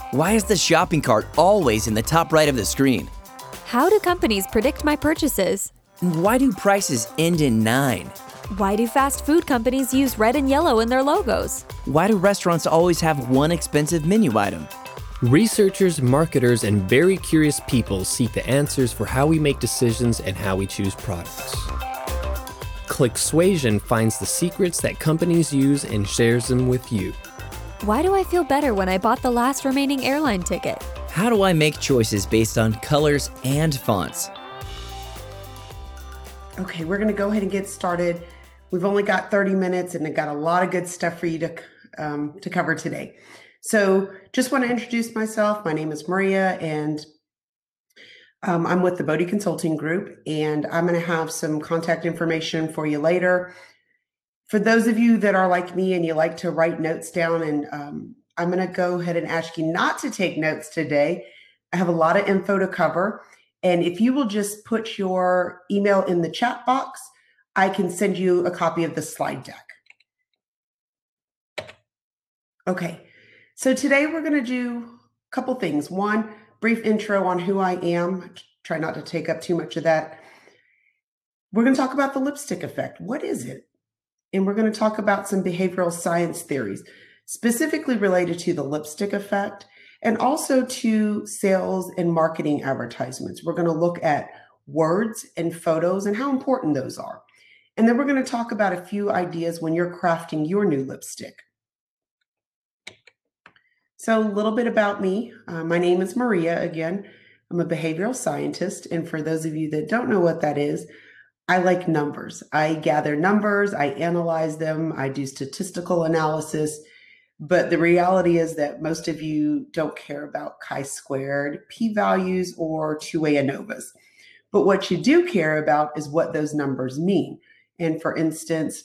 Why is the shopping cart always in the top right of the screen? How do companies predict my purchases? Why do prices end in 9? Why do fast food companies use red and yellow in their logos? Why do restaurants always have one expensive menu item? Researchers, marketers, and very curious people seek the answers for how we make decisions and how we choose products. Clicksuasion finds the secrets that companies use and shares them with you. Why do I feel better when I bought the last remaining airline ticket? How do I make choices based on colors and fonts? Okay, we're going to go ahead and get started. We've only got 30 minutes and I got a lot of good stuff for you to cover today. So just want to introduce myself. My name is Maria and I'm with the Bodie Consulting Group, and I'm going to have some contact information for you later. For those of you that are like me and you like to write notes down, and I'm going to go ahead and ask you not to take notes today. I have a lot of info to cover. And if you will just put your email in the chat box, I can send you a copy of the slide deck. Okay, so today we're going to do a couple things. One, brief intro on who I am. Try not to take up too much of that. We're going to talk about the lipstick effect. What is it? And we're going to talk about some behavioral science theories, specifically related to the lipstick effect and also to sales and marketing advertisements. We're going to look at words and photos and how important those are. And then we're going to talk about a few ideas when you're crafting your new lipstick. So a little bit about me. My name is Maria again. I'm a behavioral scientist. And for those of you that don't know what that is, I like numbers. I gather numbers, I analyze them, I do statistical analysis. But the reality is that most of you don't care about chi-squared, p-values, or two-way ANOVAs. But what you do care about is what those numbers mean. And for instance,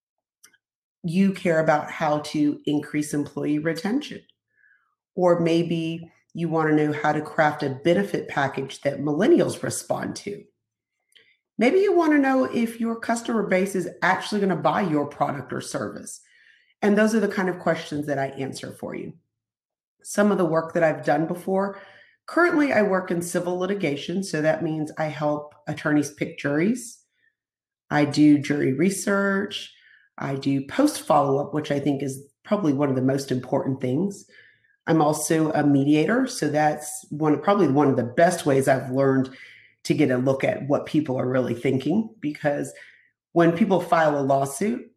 you care about how to increase employee retention. Or maybe you want to know how to craft a benefit package that millennials respond to. Maybe you want to know if your customer base is actually going to buy your product or service. And those are the kind of questions that I answer for you. Some of the work that I've done before, currently I work in civil litigation. So that means I help attorneys pick juries. I do jury research. I do post follow-up, which I think is probably one of the most important things. I'm also a mediator. So that's probably one of the best ways I've learned to get a look at what people are really thinking. Because when people file a lawsuit,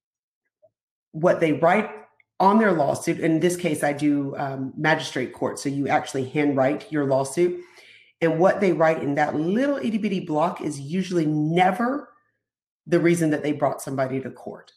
what they write on their lawsuit, in this case, I do magistrate court. So you actually handwrite your lawsuit. And what they write in that little itty bitty block is usually never the reason that they brought somebody to court.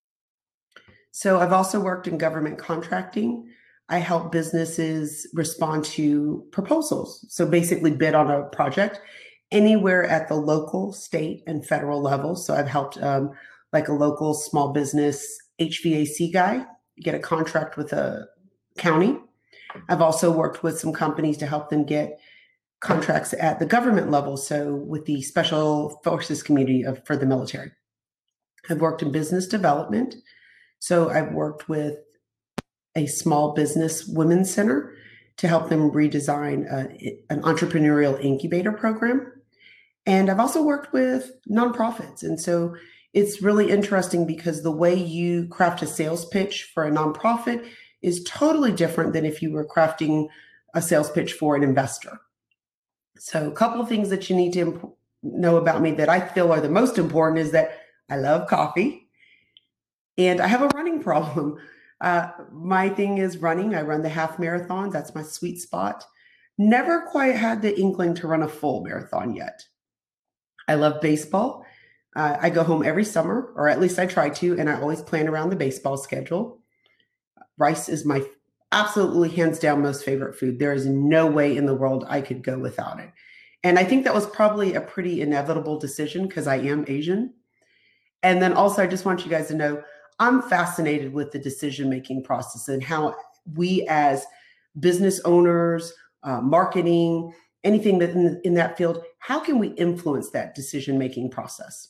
So I've also worked in government contracting. I help businesses respond to proposals. So basically bid on a project anywhere at the local, state, and federal level. So I've helped like a local small business HVAC guy get a contract with a county. I've also worked with some companies to help them get contracts at the government level. So with the Special Forces community for the military. I've worked in business development. So I've worked with a small business women's center to help them redesign an entrepreneurial incubator program. And I've also worked with nonprofits. And so it's really interesting because the way you craft a sales pitch for a nonprofit is totally different than if you were crafting a sales pitch for an investor. So a couple of things that you need to know about me that I feel are the most important is that I love coffee and I have a running problem. My thing is running. I run the half marathons. That's my sweet spot. Never quite had the inkling to run a full marathon yet. I love baseball. I go home every summer, or at least I try to, and I always plan around the baseball schedule. Rice is my absolutely hands down most favorite food. There is no way in the world I could go without it. And I think that was probably a pretty inevitable decision because I am Asian. And then also, I just want you guys to know, I'm fascinated with the decision-making process and how we as business owners, marketing, anything that in that field, how can we influence that decision-making process?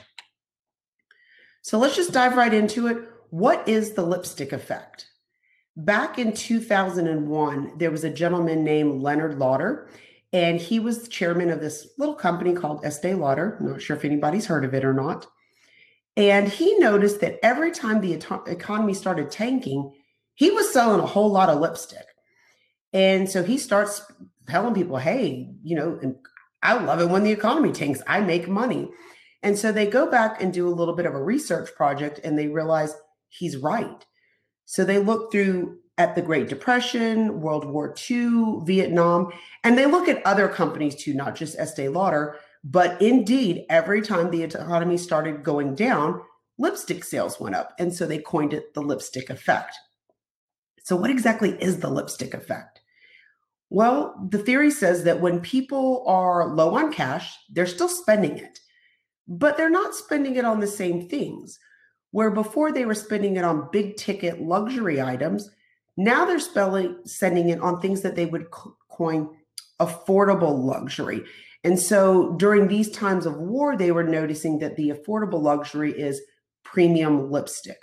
So let's just dive right into it. What is the lipstick effect? Back in 2001, there was a gentleman named Leonard Lauder, and he was the chairman of this little company called Estee Lauder. I'm not sure if anybody's heard of it or not. And he noticed that every time the economy started tanking, he was selling a whole lot of lipstick. And so he starts telling people, hey, and I love it when the economy tanks, I make money. And so they go back and do a little bit of a research project and they realize he's right. So they look through at the Great Depression, World War II, Vietnam, and they look at other companies too, not just Estee Lauder. But indeed, every time the economy started going down, lipstick sales went up. And so they coined it the lipstick effect. So what exactly is the lipstick effect? Well, the theory says that when people are low on cash, they're still spending it, but they're not spending it on the same things. Where before they were spending it on big ticket luxury items, now they're spending it on things that they would coin affordable luxury. And so during these times of war, they were noticing that the affordable luxury is premium lipstick.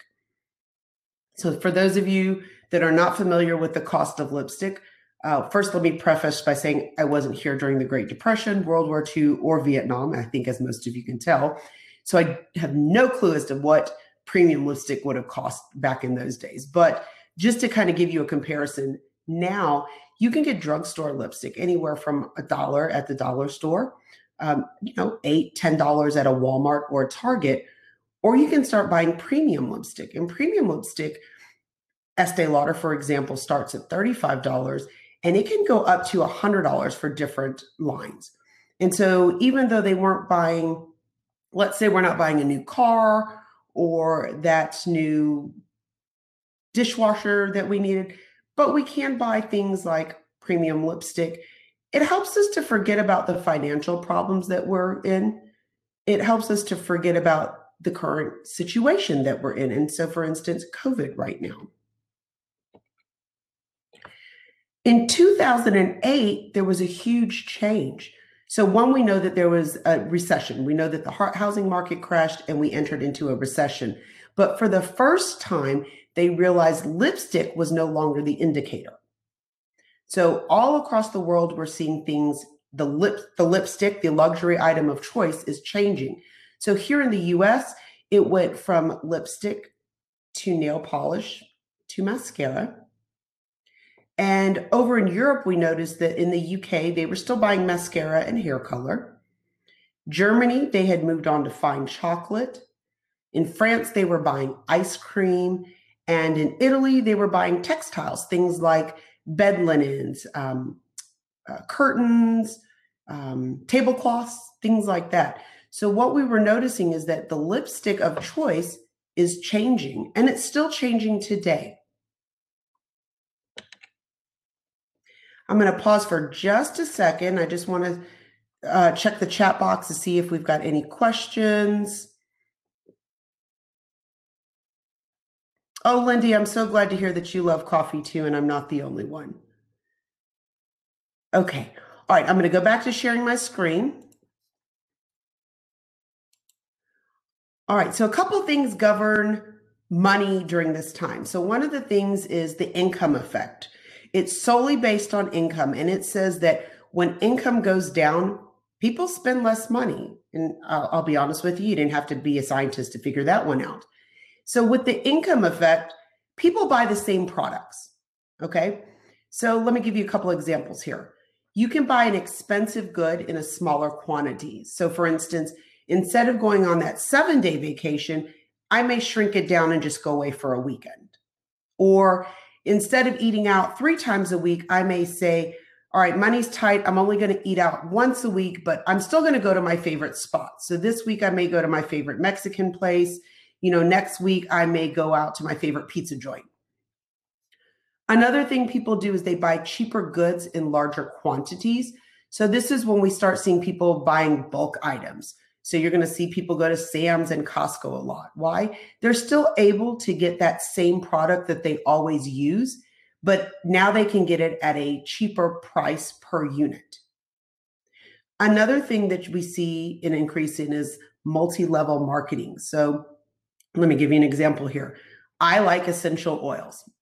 So for those of you that are not familiar with the cost of lipstick, first, let me preface by saying I wasn't here during the Great Depression, World War II, or Vietnam, I think as most of you can tell. So I have no clue as to what premium lipstick would have cost back in those days. But just to kind of give you a comparison, now you can get drugstore lipstick anywhere from $1 at the dollar store, $8, $10 at a Walmart or a Target, or you can start buying premium lipstick. And premium lipstick, Estee Lauder, for example, starts at $35, and it can go up to $100 for different lines. And so even though they weren't buying, let's say we're not buying a new car or that new dishwasher that we needed, but we can buy things like premium lipstick. It helps us to forget about the financial problems that we're in. It helps us to forget about the current situation that we're in. And so, for instance, COVID right now. In 2008, there was a huge change. So one, we know that there was a recession. We know that the housing market crashed and we entered into a recession. But for the first time, they realized lipstick was no longer the indicator. So all across the world, we're seeing things, the lipstick, the luxury item of choice is changing. So here in the US, it went from lipstick to nail polish to mascara. And over in Europe, we noticed that in the UK, they were still buying mascara and hair color. Germany, they had moved on to fine chocolate. In France, they were buying ice cream. And in Italy, they were buying textiles, things like bed linens, curtains, tablecloths, things like that. So what we were noticing is that the lipstick of choice is changing, and it's still changing today. I'm going to pause for just a second. I just want to check the chat box to see if we've got any questions. Oh, Lindy, I'm so glad to hear that you love coffee too, and I'm not the only one. Okay. All right. I'm going to go back to sharing my screen. All right. So a couple of things govern money during this time. So one of the things is the income effect. It's solely based on income. And it says that when income goes down, people spend less money. And I'll be honest with you, you didn't have to be a scientist to figure that one out. So with the income effect, people buy the same products. Okay. So let me give you a couple examples here. You can buy an expensive good in a smaller quantity. So for instance, instead of going on that 7-day vacation, I may shrink it down and just go away for a weekend. Or instead of eating out 3 times a week, I may say, all right, money's tight. I'm only going to eat out once a week, but I'm still going to go to my favorite spot. So this week I may go to my favorite Mexican place. Next week I may go out to my favorite pizza joint. Another thing people do is they buy cheaper goods in larger quantities. So this is when we start seeing people buying bulk items. So you're going to see people go to Sam's and Costco a lot. Why? They're still able to get that same product that they always use, but now they can get it at a cheaper price per unit. Another thing that we see an increase in is multi-level marketing. So let me give you an example here. I like essential oils.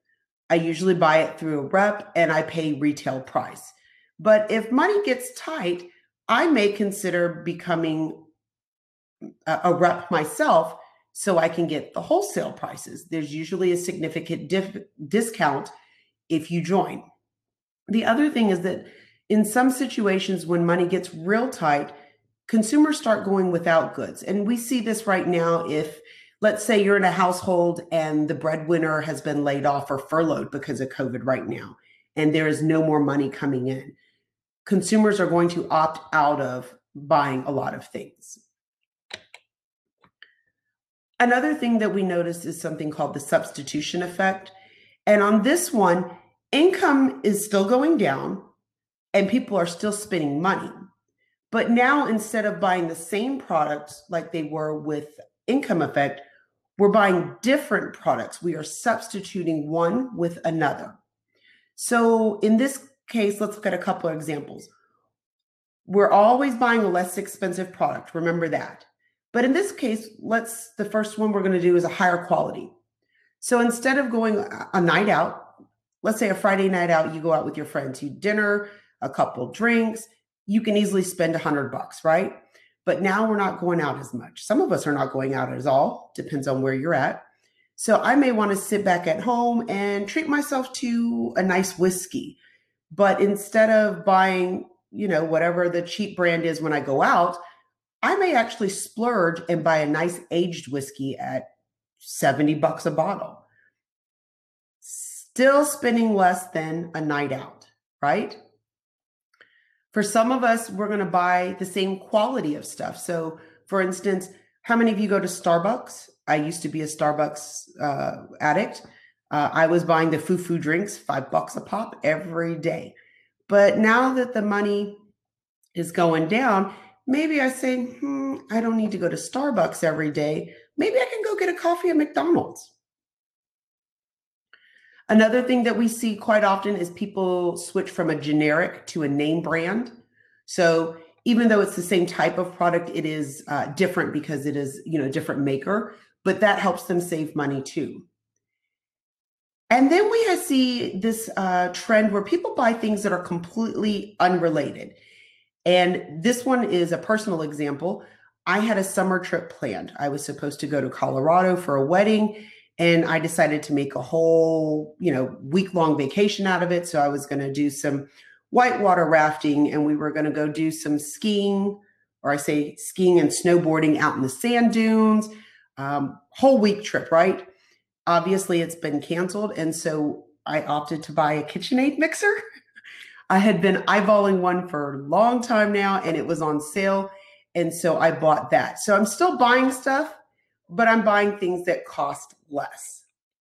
I usually buy it through a rep and I pay retail price. But if money gets tight, I may consider becoming a rep myself so I can get the wholesale prices. There's usually a significant discount if you join. The other thing is that in some situations when money gets real tight, consumers start going without goods. And we see this right now if, let's say, you're in a household and the breadwinner has been laid off or furloughed because of COVID right now, and there is no more money coming in. Consumers are going to opt out of buying a lot of things. Another thing that we notice is something called the substitution effect. And on this one, income is still going down and people are still spending money. But now instead of buying the same products like they were with income effect, we're buying different products. We are substituting one with another. So in this case, let's look at a couple of examples. We're always buying a less expensive product. Remember that. But in this case, the first one we're going to do is a higher quality. So instead of going a night out, let's say a Friday night out, you go out with your friends, you dinner, a couple drinks, you can easily spend $100, right? But now we're not going out as much. Some of us are not going out at all, depends on where you're at. So I may want to sit back at home and treat myself to a nice whiskey. But instead of buying, whatever the cheap brand is when I go out, I may actually splurge and buy a nice aged whiskey at $70 a bottle. Still spending less than a night out, right? For some of us, we're going to buy the same quality of stuff. So for instance, how many of you go to Starbucks? I used to be a Starbucks addict. I was buying the foo-foo drinks, $5 a pop every day. But now that the money is going down, maybe I say, I don't need to go to Starbucks every day. Maybe I can go get a coffee at McDonald's. Another thing that we see quite often is people switch from a generic to a name brand. So even though it's the same type of product, it is different because it is, a different maker, but that helps them save money too. And then we see this trend where people buy things that are completely unrelated. And this one is a personal example. I had a summer trip planned. I was supposed to go to Colorado for a wedding, and I decided to make a whole, week-long vacation out of it. So I was going to do some whitewater rafting, and we were going to go do some skiing, or I say skiing and snowboarding out in the sand dunes. Whole week trip, right? Obviously, it's been canceled, and so I opted to buy a KitchenAid mixer. I had been eyeballing one for a long time now, and it was on sale, and so I bought that. So I'm still buying stuff, but I'm buying things that cost less.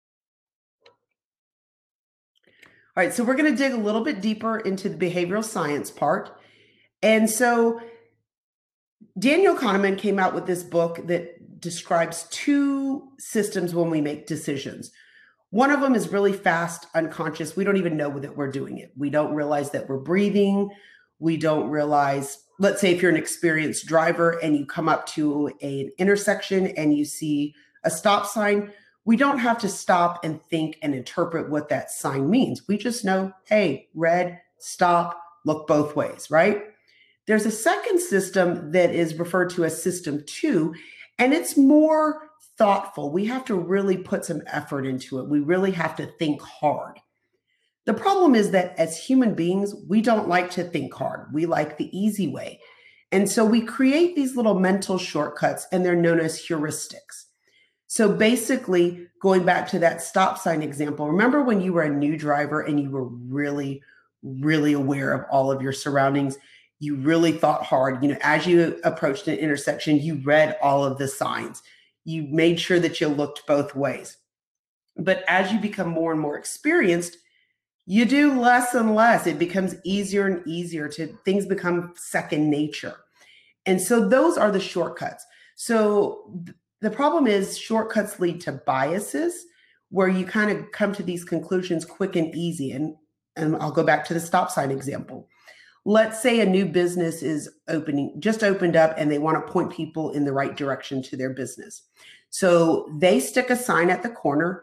All right, so we're going to dig a little bit deeper into the behavioral science part. And so Daniel Kahneman came out with this book that describes two systems when we make decisions. One of them is really fast, unconscious. We don't even know that we're doing it. We don't realize that we're breathing. We don't realize, let's say if you're an experienced driver and you come up to an intersection and you see a stop sign, we don't have to stop and think and interpret what that sign means. We just know, hey, red, stop, look both ways, right? There's a second system that is referred to as system 2, and it's more thoughtful. We have to really put some effort into it. We really have to think hard. The problem is that as human beings, we don't like to think hard. We like the easy way. And so we create these little mental shortcuts, and they're known as heuristics. So basically, going back to that stop sign example, remember when you were a new driver and you were really, really aware of all of your surroundings? You really thought hard. As you approached an intersection, you read all of the signs. You made sure that you looked both ways. But as you become more and more experienced, you do less and less. It becomes easier and easier things become second nature. And so those are the shortcuts. So the problem is shortcuts lead to biases where you kind of come to these conclusions quick and easy. And I'll go back to the stop sign example. Let's say a new business is just opened up, and they want to point people in the right direction to their business. So they stick a sign at the corner,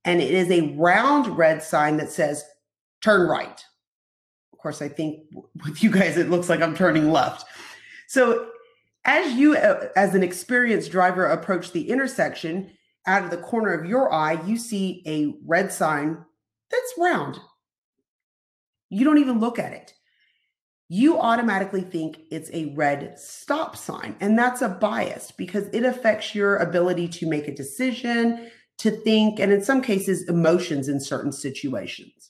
and it is a round red sign that says turn right. Of course, I think with you guys, it looks like I'm turning left. So as you, as an experienced driver, approach the intersection, out of the corner of your eye, you see a red sign that's round. You don't even look at it. You automatically think it's a red stop sign. And that's a bias because it affects your ability to make a decision, to think, and in some cases, emotions in certain situations.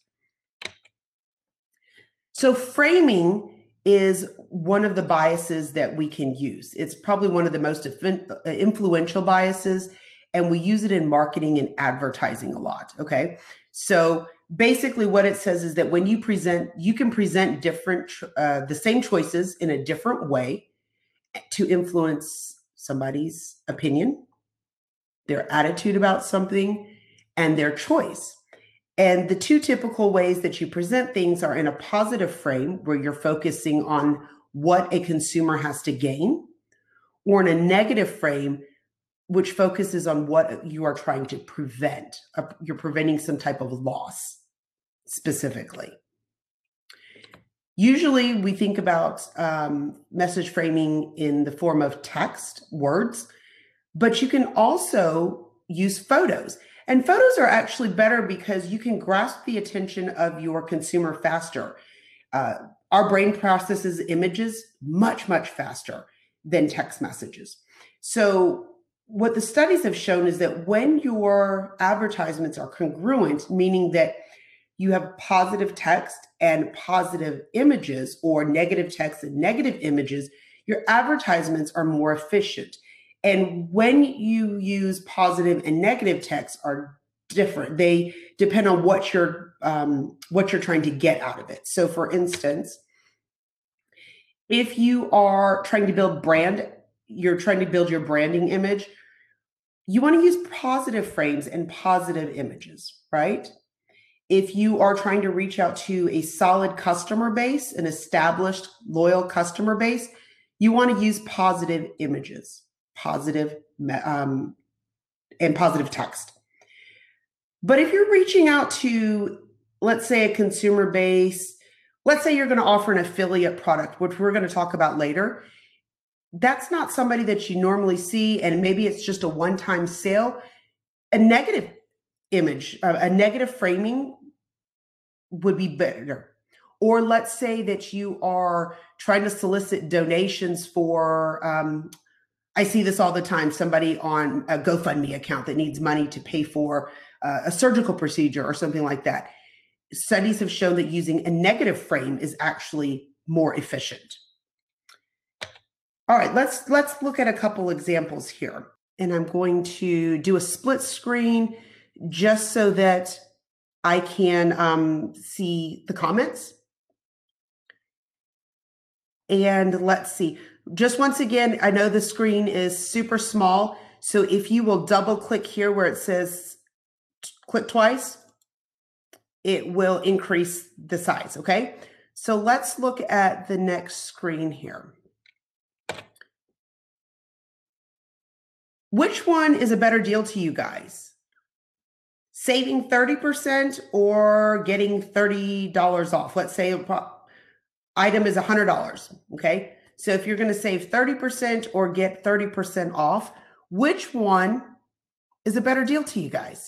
So framing is one of the biases that we can use. It's probably one of the most influential biases, and we use it in marketing and advertising a lot, okay? So basically what it says is that when you present, you can present the same choices in a different way to influence somebody's opinion, their attitude about something, and their choice. And the two typical ways that you present things are in a positive frame, where you're focusing on what a consumer has to gain, or in a negative frame, which focuses on what you are trying to prevent. You're preventing some type of loss specifically. Usually we think about message framing in the form of text, words, but you can also use photos. And photos are actually better because you can grasp the attention of your consumer faster. Our brain processes images much, much faster than text messages. So what the studies have shown is that when your advertisements are congruent, meaning that you have positive text and positive images, or negative text and negative images, your advertisements are more efficient. And when you use positive and negative text are different. They depend on what you're trying to get out of it. So for instance, if you are trying to build you're trying to build your branding image, you want to use positive frames and positive images, right? If you are trying to reach out to a solid customer base, an established, loyal customer base, you want to use positive images, and positive text. But if you're reaching out to, let's say, a consumer base, let's say you're going to offer an affiliate product, which we're going to talk about later, that's not somebody that you normally see, and maybe it's just a one-time sale. A negative image, a negative framing would be better. Or let's say that you are trying to solicit donations for, I see this all the time, somebody on a GoFundMe account that needs money to pay for a surgical procedure or something like that. Studies have shown that using a negative frame is actually more efficient. All right, let's look at a couple examples here. And I'm going to do a split screen just so that I can see the comments. And let's see. Just once again, I know the screen is super small. So if you will double click here where it says click twice, it will increase the size, okay? So let's look at the next screen here. Which one is a better deal to you guys? Saving 30% or getting $30 off? Let's say an item is $100, okay? So if you're going to save 30% or get 30% off, which one is a better deal to you guys?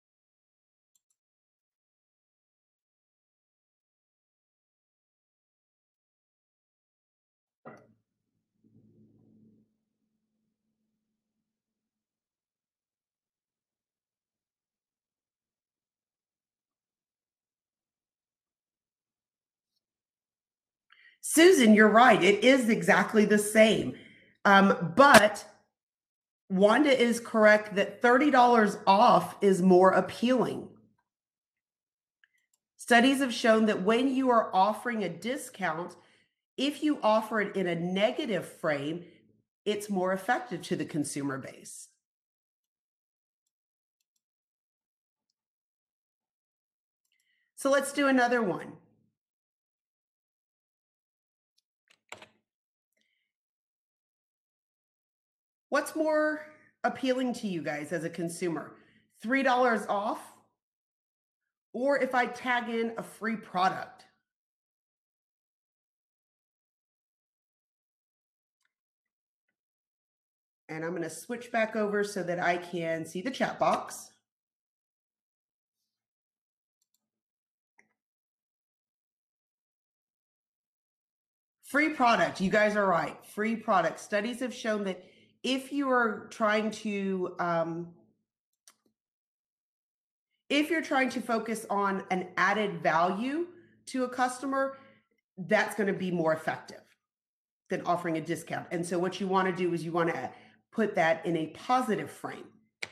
Susan, you're right. It is exactly the same. But Wanda is correct that $30 off is more appealing. Studies have shown that when you are offering a discount, if you offer it in a negative frame, it's more effective to the consumer base. So let's do another one. What's more appealing to you guys as a consumer? $3 off or if I tag in a free product. And I'm going to switch back over so that I can see the chat box. Free product. You guys are right. Free product. Studies have shown that if you are trying to focus on an added value to a customer, that's going to be more effective than offering a discount. And so what you want to do is you want to put that in a positive frame.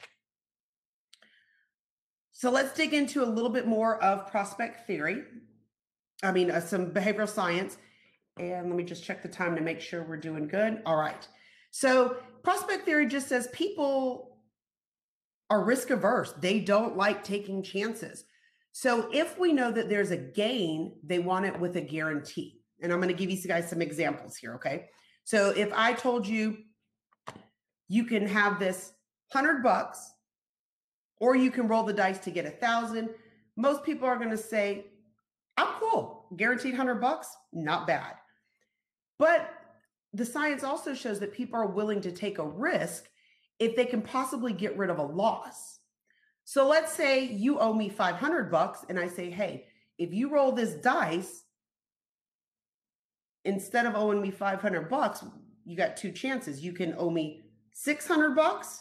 So let's dig into a little bit more of prospect theory. Some behavioral science. And let me just check the time to make sure we're doing good. All right. So prospect theory just says people are risk averse. They don't like taking chances. So if we know that there's a gain, they want it with a guarantee. And I'm going to give you guys some examples here. Okay. So if I told you, you can have this $100 or you can roll the dice to get 1,000. Most people are going to say, I'm cool. Guaranteed $100, not bad. But the science also shows that people are willing to take a risk if they can possibly get rid of a loss. So let's say you owe me $500 and I say, hey, if you roll this dice, instead of owing me $500, you got two chances. You can owe me $600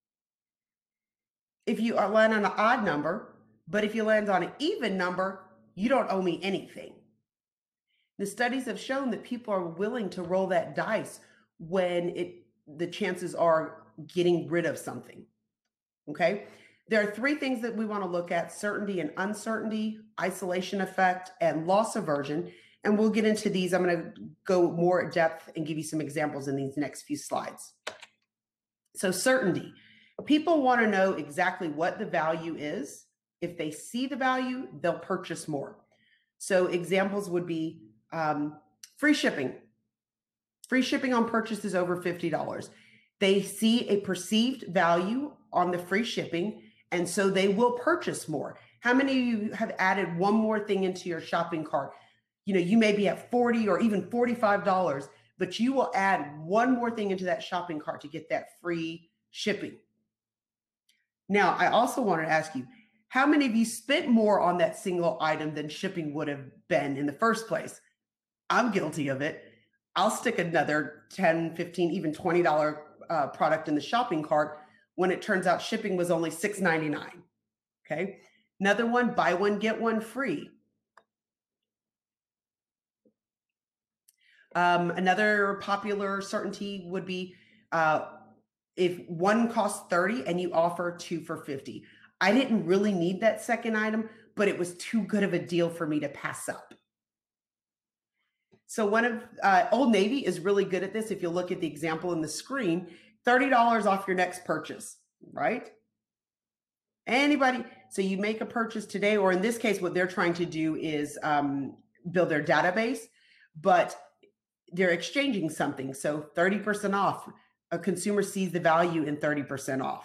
if you land on an odd number, but if you land on an even number, you don't owe me anything. The studies have shown that people are willing to roll that dice when the chances are getting rid of something. Okay. There are three things that we want to look at: certainty and uncertainty, isolation effect, and loss aversion. And we'll get into these. I'm going to go more in depth and give you some examples in these next few slides. So certainty. People want to know exactly what the value is. If they see the value, they'll purchase more. So examples would be free shipping. Free shipping on purchases over $50. They see a perceived value on the free shipping, and so they will purchase more. How many of you have added one more thing into your shopping cart? You may be at $40 or even $45, but you will add one more thing into that shopping cart to get that free shipping. Now, I also wanted to ask you, how many of you spent more on that single item than shipping would have been in the first place? I'm guilty of it. I'll stick another $10, $15, even $20 product in the shopping cart when it turns out shipping was only $6.99. Okay. Another one, buy one, get one free. Another popular certainty would be if one costs $30 and you offer two for $50. I didn't really need that second item, but it was too good of a deal for me to pass up. So one of Old Navy is really good at this. If you look at the example in the screen, $30 off your next purchase, right? Anybody? So you make a purchase today, or in this case, what they're trying to do is build their database, but they're exchanging something. So 30% off. A consumer sees the value in 30% off.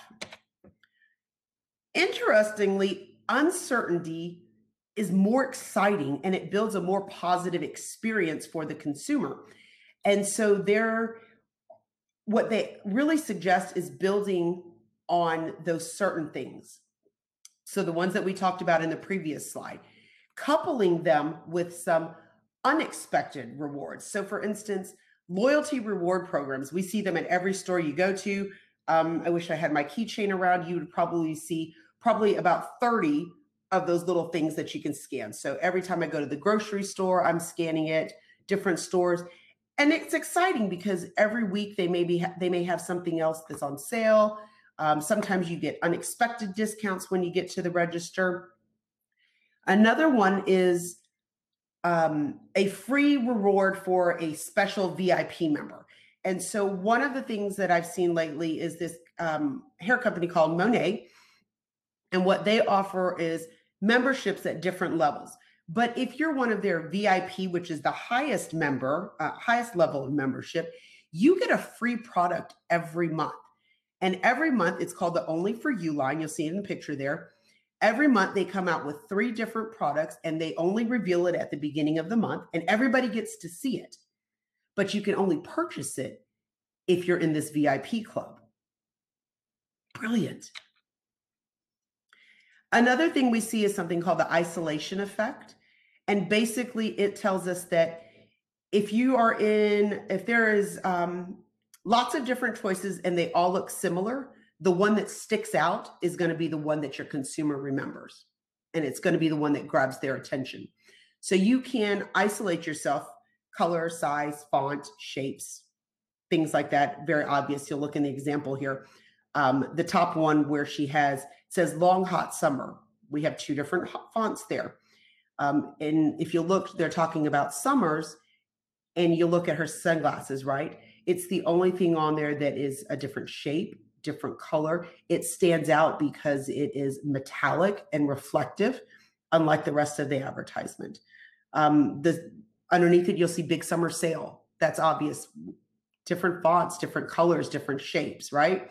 Interestingly, uncertainty is more exciting and it builds a more positive experience for the consumer. And so what they really suggest is building on those certain things. So the ones that we talked about in the previous slide, coupling them with some unexpected rewards. So for instance, loyalty reward programs, we see them at every store you go to. I wish I had my keychain around. You would probably see about 30 of those little things that you can scan. So every time I go to the grocery store, I'm scanning it, different stores. And it's exciting because every week they may have something else that's on sale. Sometimes you get unexpected discounts when you get to the register. Another one is a free reward for a special VIP member. And so one of the things that I've seen lately is this hair company called Monet. And what they offer is memberships at different levels. But if you're one of their VIP, which is the highest level of membership, you get a free product every month. And every month it's called the Only For You line. You'll see it in the picture there. Every month they come out with 3 different products and they only reveal it at the beginning of the month and everybody gets to see it. But you can only purchase it if you're in this VIP club. Brilliant. Another thing we see is something called the isolation effect. And basically it tells us that if there is lots of different choices and they all look similar, the one that sticks out is going to be the one that your consumer remembers. And it's going to be the one that grabs their attention. So you can isolate yourself, color, size, font, shapes, things like that. Very obvious. You'll look in the example here. The top one where says long hot summer. We have 2 different fonts there. And if you look, they're talking about summers and you look at her sunglasses, right? It's the only thing on there that is a different shape, different color. It stands out because it is metallic and reflective, unlike the rest of the advertisement. Underneath it, you'll see big summer sale. That's obvious. Different fonts, different colors, different shapes, right?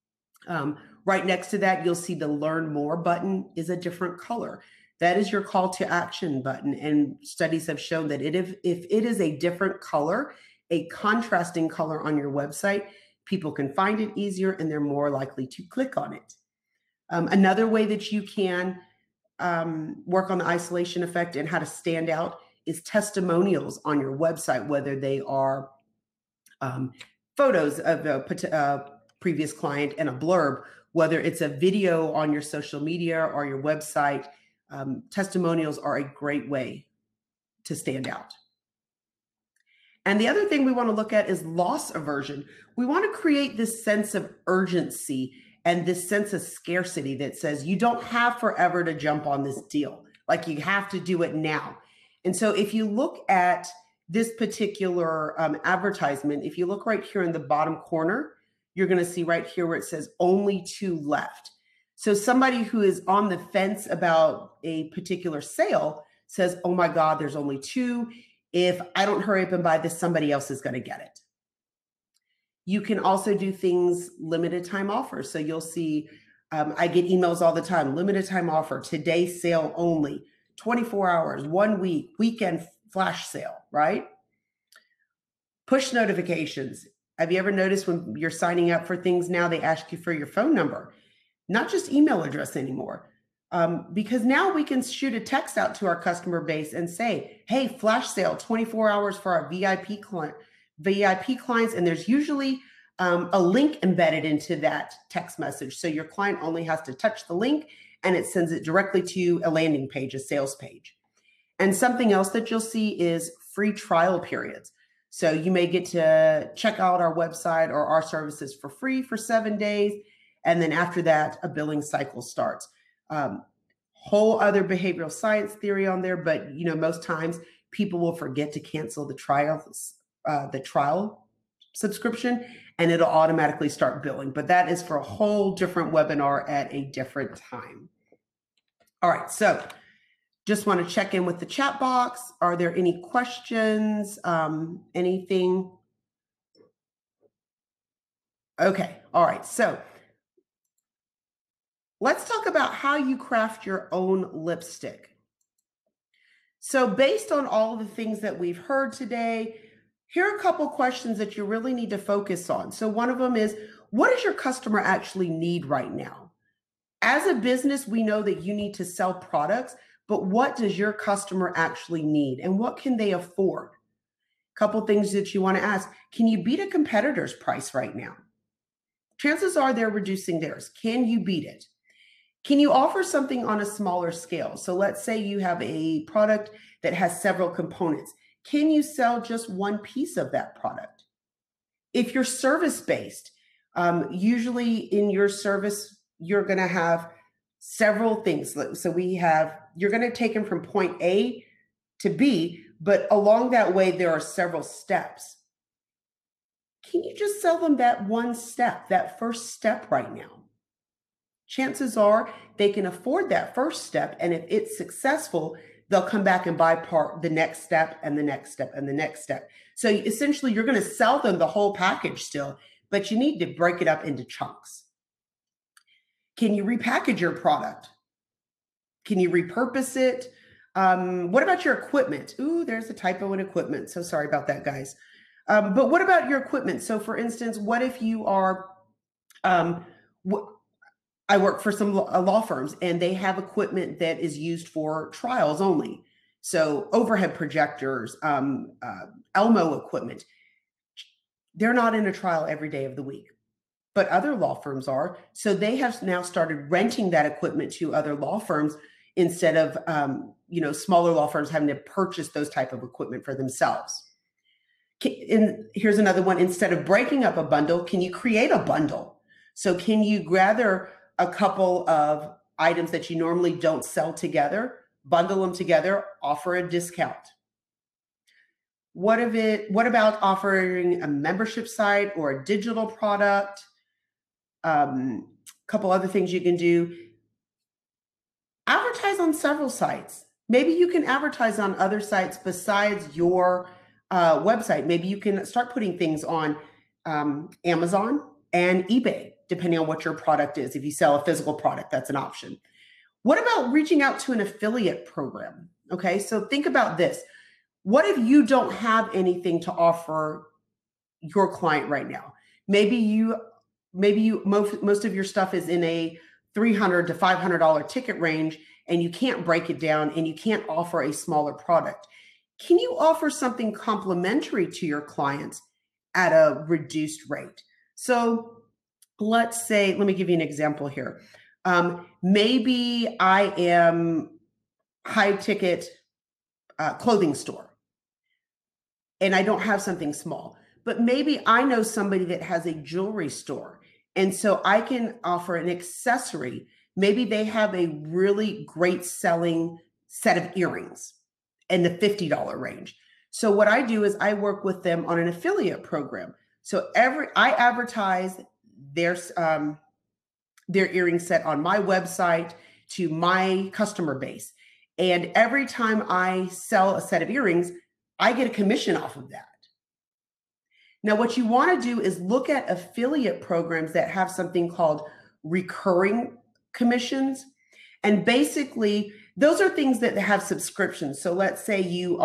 Right next to that, you'll see the learn more button is a different color. That is your call to action button. And studies have shown that if it is a different color, a contrasting color on your website, people can find it easier and they're more likely to click on it. Another way that you can work on the isolation effect and how to stand out is testimonials on your website, whether they are photos of a previous client and a blurb, whether it's a video on your social media or your website. Testimonials are a great way to stand out. And the other thing we want to look at is loss aversion. We want to create this sense of urgency and this sense of scarcity that says you don't have forever to jump on this deal. Like you have to do it now. And so if you look at this particular advertisement, if you look right here in the bottom corner, you're going to see right here where it says only 2 left. So somebody who is on the fence about a particular sale says, oh my God, there's only 2. If I don't hurry up and buy this, somebody else is going to get it. You can also do things limited time offers. So you'll see, I get emails all the time, limited time offer, today sale only, 24 hours, 1 week, weekend flash sale, right? Push notifications. Have you ever noticed when you're signing up for things now, they ask you for your phone number, not just email address anymore? Because now we can shoot a text out to our customer base and say, hey, flash sale, 24 hours for our VIP clients. And there's usually a link embedded into that text message. So your client only has to touch the link and it sends it directly to a landing page, a sales page. And something else that you'll see is free trial periods. So you may get to check out our website or our services for free for 7 days. And then after that, a billing cycle starts. Whole other behavioral science theory on there, but most times people will forget to cancel the trial subscription and it'll automatically start billing. But that is for a whole different webinar at a different time. All right, so just want to check in with the chat box. Are there any questions? Anything? Okay, all right, so let's talk about how you craft your own lipstick. So based on all the things that we've heard today, here are a couple questions that you really need to focus on. So one of them is, what does your customer actually need right now? As a business, we know that you need to sell products, but what does your customer actually need and what can they afford? A couple things that you want to ask. Can you beat a competitor's price right now? Chances are they're reducing theirs. Can you beat it? Can you offer something on a smaller scale? So let's say you have a product that has several components. Can you sell just one piece of that product? If you're service-based, usually in your service, you're going to have several things. So you're going to take them from point A to B, but along that way, there are several steps. Can you just sell them that one step, that first step right now? Chances are they can afford that first step. And if it's successful, they'll come back and buy the next step and the next step and the next step. So essentially, you're going to sell them the whole package still, but you need to break it up into chunks. Can you repackage your product? Can you repurpose it? What about your equipment? Ooh, there's a typo in equipment. So sorry about that, guys. But what about your equipment? So for instance, what if you are, I work for some law firms and they have equipment that is used for trials only. So overhead projectors, Elmo equipment. They're not in a trial every day of the week, but other law firms are. So they have now started renting that equipment to other law firms instead of, smaller law firms having to purchase those type of equipment for themselves. Here's another one. Instead of breaking up a bundle, can you create a bundle? So can you gather a couple of items that you normally don't sell together, bundle them together, offer a discount? What about offering a membership site or a digital product? Couple other things you can do. Advertise on several sites. Maybe you can advertise on other sites besides your website. Maybe you can start putting things on Amazon and eBay, depending on what your product is. If you sell a physical product, that's an option. What about reaching out to an affiliate program? Okay, so think about this. What if you don't have anything to offer your client right now? Maybe most of your stuff is in a $300 to $500 ticket range, and you can't break it down and you can't offer a smaller product. Can you offer something complimentary to your clients at a reduced rate? So let me give you an example here. Maybe I am high ticket clothing store and I don't have something small, but maybe I know somebody that has a jewelry store. And so I can offer an accessory. Maybe they have a really great selling set of earrings in the $50 range. So what I do is I work with them on an affiliate program. So I advertise their earring set on my website to my customer base. And every time I sell a set of earrings, I get a commission off of that. Now, what you want to do is look at affiliate programs that have something called recurring commissions. And basically, those are things that have subscriptions. So let's say you're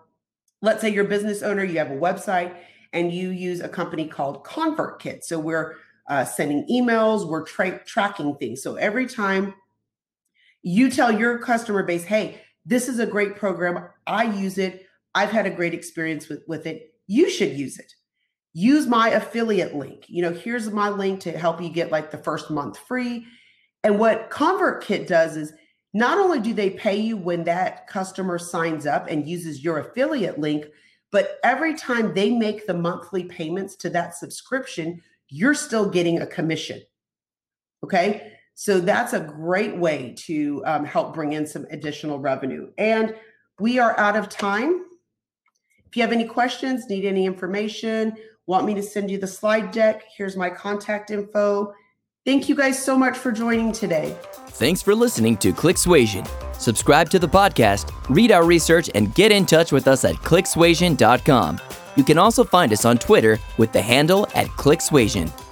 a business owner, you have a website, and you use a company called ConvertKit. So we're sending emails, we're tracking things. So every time you tell your customer base, hey, this is a great program, I use it, I've had a great experience with it, you should use it. Use my affiliate link. Here's my link to help you get like the first month free. And what ConvertKit does is not only do they pay you when that customer signs up and uses your affiliate link, but every time they make the monthly payments to that subscription, you're still getting a commission. Okay. So that's a great way to help bring in some additional revenue. And we are out of time. If you have any questions, need any information, want me to send you the slide deck, here's my contact info. Thank you guys so much for joining today. Thanks for listening to ClickSuasion. Subscribe to the podcast, read our research, and get in touch with us at clicksuasion.com. You can also find us on Twitter with the handle @ClickSuasion.